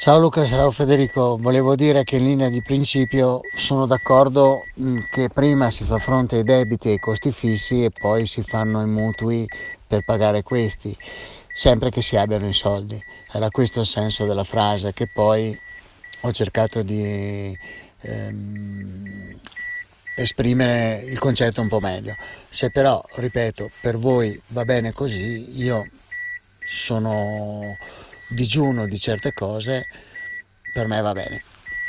Ciao Luca, ciao Federico, volevo dire che in linea di principio sono d'accordo che prima si fa fronte ai debiti e ai costi fissi e poi si fanno i mutui per pagare questi, sempre che si abbiano i soldi. Era questo il senso della frase che poi ho cercato di esprimere il concetto un po' meglio. Se però, ripeto, per voi va bene così, io sono digiuno di certe cose, per me va bene.